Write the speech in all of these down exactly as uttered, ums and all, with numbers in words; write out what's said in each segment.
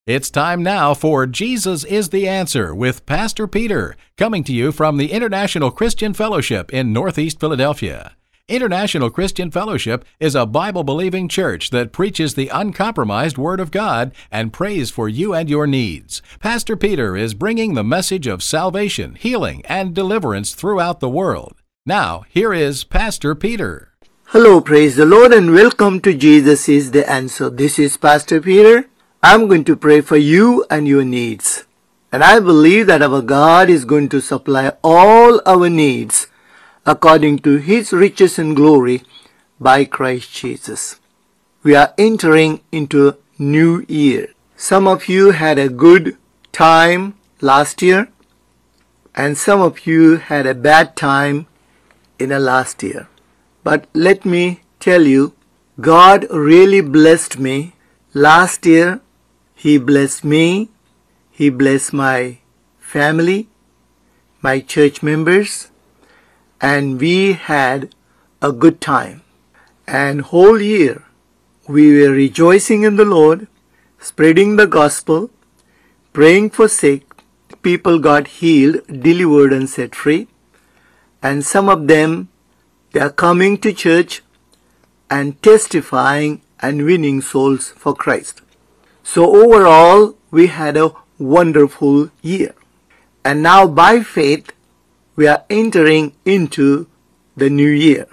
It's time now for Jesus is the Answer with Pastor Peter, coming to you from the International Christian Fellowship in Northeast Philadelphia. International Christian Fellowship is a Bible-believing church that preaches the uncompromised Word of God and prays for you and your needs. Pastor Peter is bringing the message of salvation, healing, and deliverance throughout the world. Now, here is Pastor Peter. Hello, praise the Lord, and welcome to Jesus is the Answer. This is Pastor Peter. I'm going to pray for you and your needs. And I believe that our God is going to supply all our needs according to His riches and glory by Christ Jesus. We are entering into a new year. Some of you had a good time last year, and some of you had a bad time in the last year. But let me tell you, God really blessed me last year. He blessed me, He blessed my family, my church members, and we had a good time. And whole year we were rejoicing in the Lord, spreading the gospel, praying for sick. People got healed, delivered, and set free. And some of them, they are coming to church and testifying and winning souls for Christ. So overall, we had a wonderful year. And now by faith, we are entering into the new year.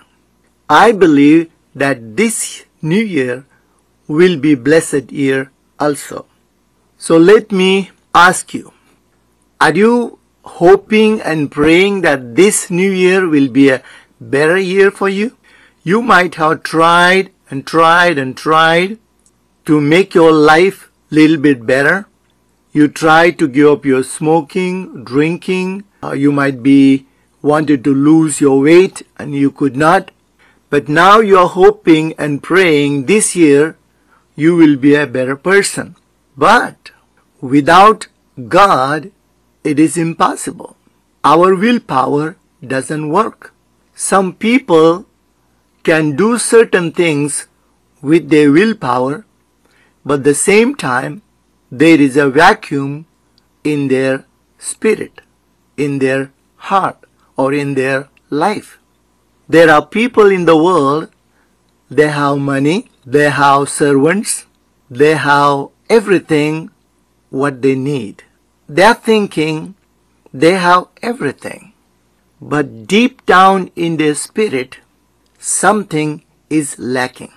I believe that this new year will be blessed year also. So let me ask you, are you hoping and praying that this new year will be a better year for you? You might have tried and tried and tried to make your life a little bit better. You tried to give up your smoking, drinking. Uh, you might be wanted to lose your weight and you could not. But now you are hoping and praying this year you will be a better person. But without God, it is impossible. Our willpower doesn't work. Some people can do certain things with their willpower, but at the same time, there is a vacuum in their spirit, in their heart, or in their life. There are people in the world, they have money, they have servants, they have everything what they need. They are thinking they have everything. But deep down in their spirit, something is lacking.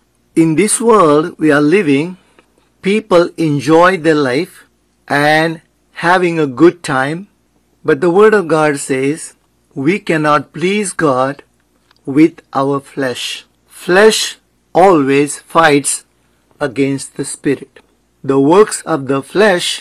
In this world we are living, people enjoy their life and having a good time. But the Word of God says we cannot please God with our flesh. Flesh always fights against the Spirit. The works of the flesh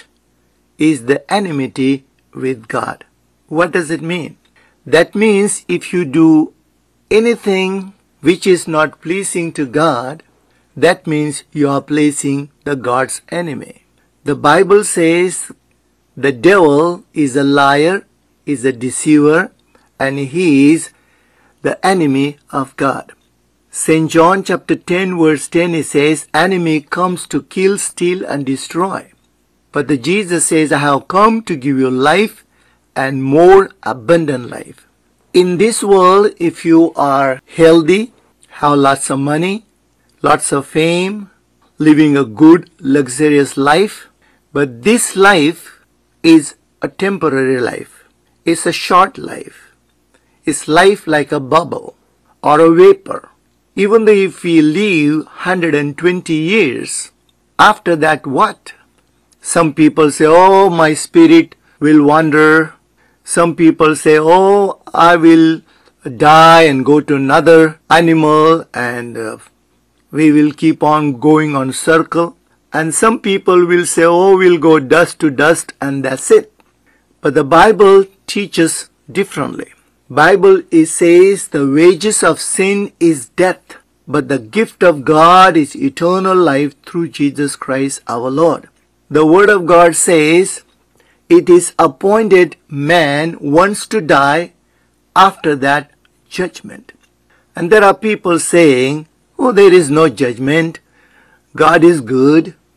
is the enmity with God. What does it mean? That means if you do anything which is not pleasing to God, that means you are pleasing the God's enemy. The Bible says the devil is a liar, is a deceiver, and he is the enemy of God. Saint John chapter ten verse ten, it says, enemy comes to kill, steal, and destroy. But the Jesus says, I have come to give you life and more abundant life. In this world, if you are healthy, have lots of money, lots of fame, living a good, luxurious life, but this life is a temporary life. It's a short life. It's life like a bubble or a vapor. Even though if we live one hundred twenty years, after that what? Some people say, oh, my spirit will wander. Some people say, oh, I will die and go to another animal and uh, we will keep on going on circle. And some people will say, oh, we'll go dust to dust and that's it. But the Bible teaches differently. Bible it says the wages of sin is death, but the gift of God is eternal life through Jesus Christ our Lord. The Word of God says, it is appointed man wants to die, after that judgment. And there are people saying, oh, there is no judgment. God is good.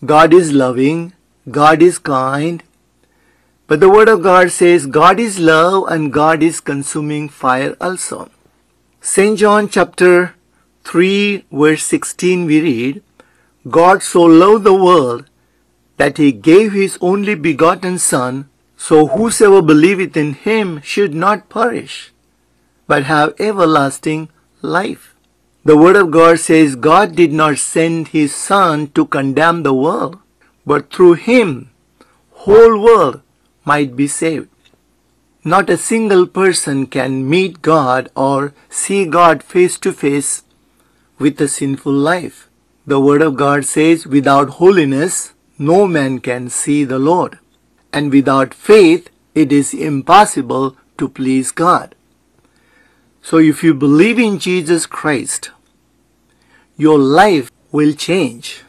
God is loving, God is kind. But the Word of God says God is love and God is consuming fire also. Saint John chapter three verse sixteen we read, God so loved the world that he gave his only begotten Son, so whosoever believeth in him should not perish, but have everlasting life. The Word of God says God did not send his Son to condemn the world, but through him whole world might be saved. Not a single person can meet God or see God face to face with a sinful life. The Word of God says without holiness no man can see the Lord, and without faith it is impossible to please God. So if you believe in Jesus Christ, your life will change.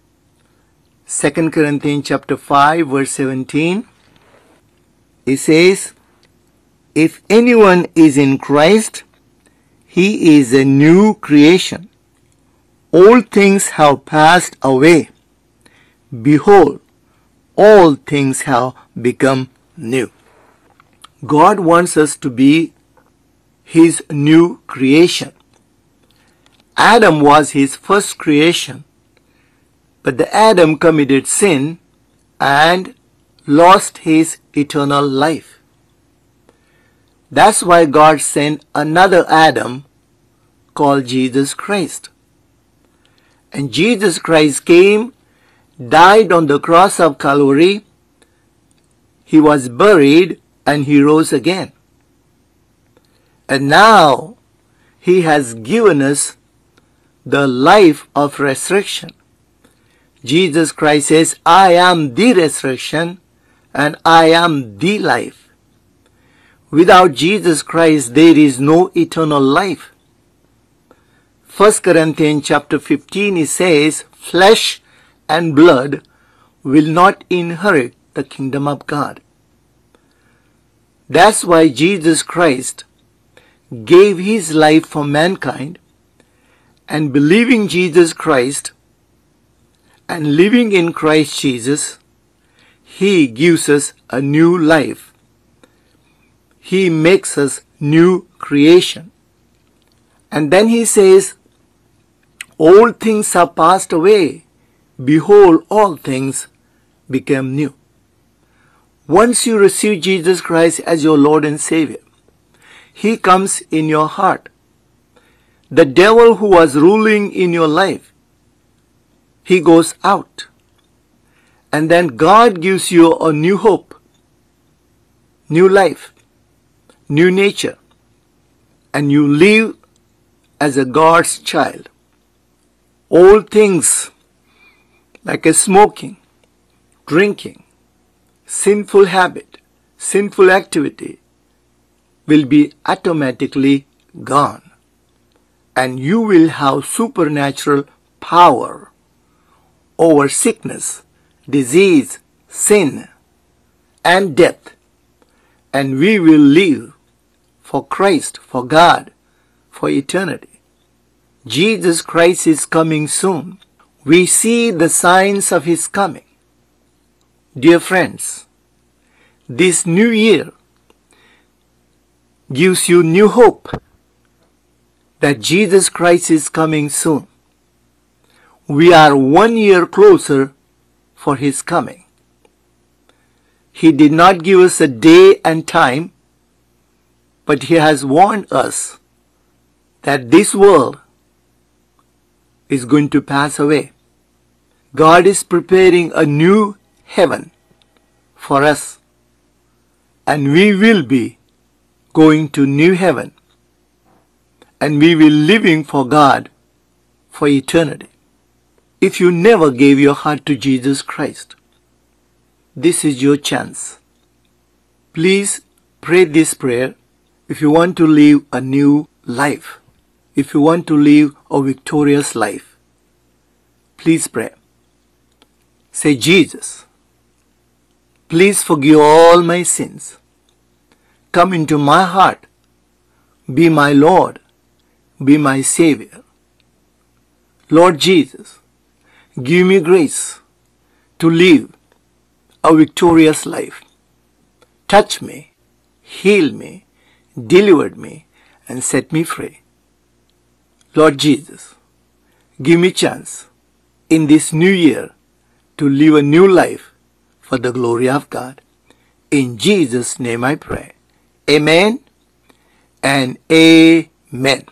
Second Corinthians chapter five verse seventeen, it says, if anyone is in Christ, he is a new creation. All things have passed away. Behold, all things have become new. God wants us to be his new creation. Adam was his first creation, but the Adam committed sin and lost his eternal life. That's why God sent another Adam called Jesus Christ. And Jesus Christ came, died on the cross of Calvary, he was buried, and he rose again. And now he has given us the life of resurrection. Jesus Christ says, I am the resurrection and I am the life. Without Jesus Christ there is no eternal life. First Corinthians chapter fifteen, it says, flesh and blood will not inherit the kingdom of God. That's why Jesus Christ gave his life for mankind, and believing Jesus Christ and living in Christ Jesus, he gives us a new life. He makes us new creation. And then he says, all things have passed away. Behold, all things become new. Once you receive Jesus Christ as your Lord and Savior, he comes in your heart. The devil who was ruling in your life, he goes out. And then God gives you a new hope, new life, new nature, and you live as a God's child. All things like a smoking, drinking, sinful habit, sinful activity will be automatically gone, and you will have supernatural power over sickness, disease, sin, and death, and we will live for Christ, for God, for eternity. Jesus Christ is coming soon. We see the signs of his coming. Dear friends, this new year gives you new hope that Jesus Christ is coming soon. We are one year closer for his coming. He did not give us a day and time, but he has warned us that this world is going to pass away. God is preparing a new heaven for us, and we will be going to new heaven, and we will living for God for eternity. If you never gave your heart to Jesus Christ, this is your chance. Please pray this prayer if you want to live a new life. If you want to live a victorious life, please pray. Say, Jesus, please forgive all my sins. Come into my heart. Be my Lord. Be my Savior. Lord Jesus, give me grace. to live a victorious life. Touch me, heal me, deliver me, and set me free. Lord Jesus, give me chance in this new year to live a new life for the glory of God. In Jesus' name I pray. Amen and amen.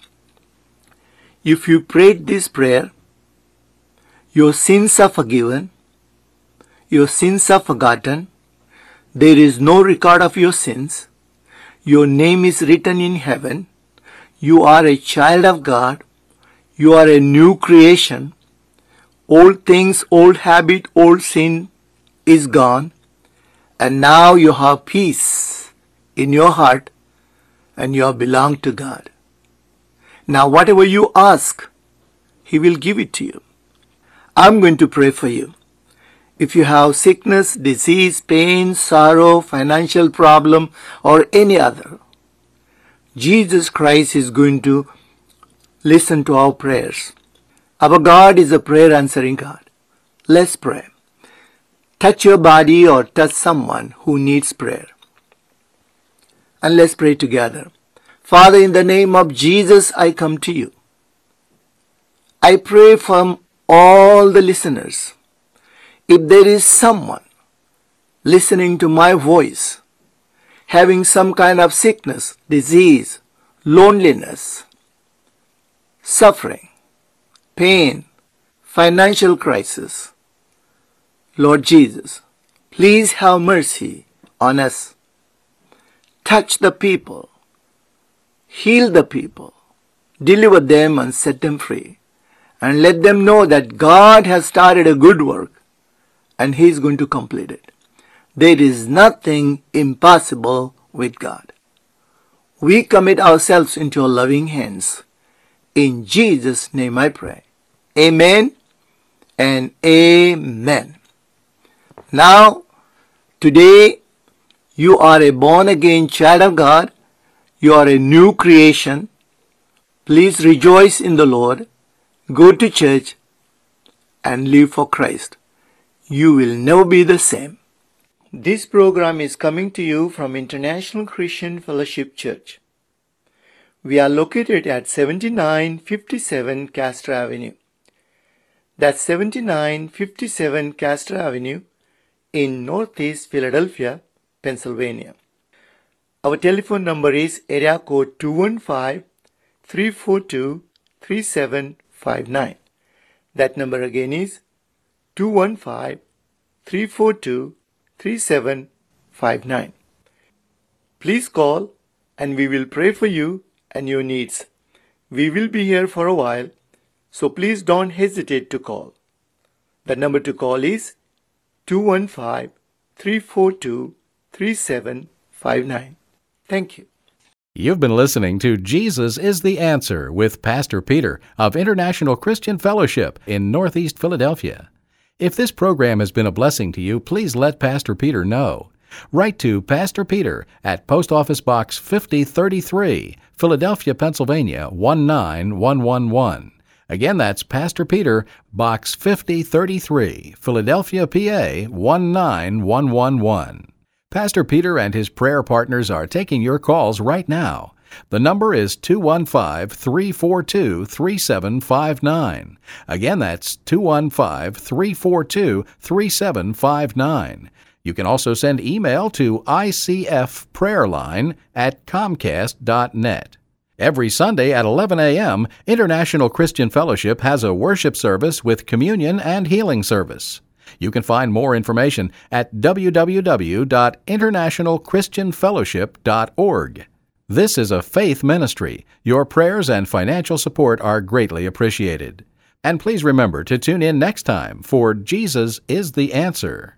If you prayed this prayer, your sins are forgiven, your sins are forgotten, there is no record of your sins, your name is written in heaven, you are a child of God, you are a new creation, old things, old habit, old sin is gone, and now you have peace in your heart and you belong to God. Now whatever you ask, He will give it to you. I'm going to pray for you. If you have sickness, disease, pain, sorrow, financial problem, or any other, Jesus Christ is going to listen to our prayers. Our God is a prayer answering God. Let's pray. Touch your body or touch someone who needs prayer. And let's pray together. Father, in the name of Jesus, I come to you. I pray for all the listeners. If there is someone listening to my voice, having some kind of sickness, disease, loneliness, suffering, pain, financial crisis, Lord Jesus, please have mercy on us. Touch the people, heal the people, deliver them and set them free, and let them know that God has started a good work and He is going to complete it. There is nothing impossible with God. We commit ourselves into your loving hands. In Jesus' name I pray. Amen and amen. Now, today, you are a born-again child of God. You are a new creation. Please rejoice in the Lord. Go to church and live for Christ. You will never be the same. This program is coming to you from International Christian Fellowship Church. We are located at seventy-nine fifty-seven Castro Avenue. That's seventy-nine fifty-seven Castro Avenue in Northeast Philadelphia, Pennsylvania. Our telephone number is area code two one five, three four two, three seven five nine. That number again is two one five, three four two, three seven five nine. Please call and we will pray for you and your needs. We will be here for a while, so please don't hesitate to call. The number to call is two one five, three four two, three seven five nine. Thank you. You've been listening to Jesus is the Answer with Pastor Peter of International Christian Fellowship in Northeast Philadelphia. If this program has been a blessing to you, please let Pastor Peter know. Write to Pastor Peter at Post Office Box fifty thirty-three, Philadelphia, Pennsylvania one nine one one one. Again, that's Pastor Peter, Box fifty thirty-three, Philadelphia, P A one nine one one one. Pastor Peter and his prayer partners are taking your calls right now. The number is two one five, three four two, three seven five nine. Again, that's two one five, three four two, three seven five nine. You can also send email to I C F prayerline at comcast dot net. Every Sunday at eleven a.m., International Christian Fellowship has a worship service with communion and healing service. You can find more information at w w w dot international christian fellowship dot org. This is a faith ministry. Your prayers and financial support are greatly appreciated. And please remember to tune in next time for Jesus is the Answer.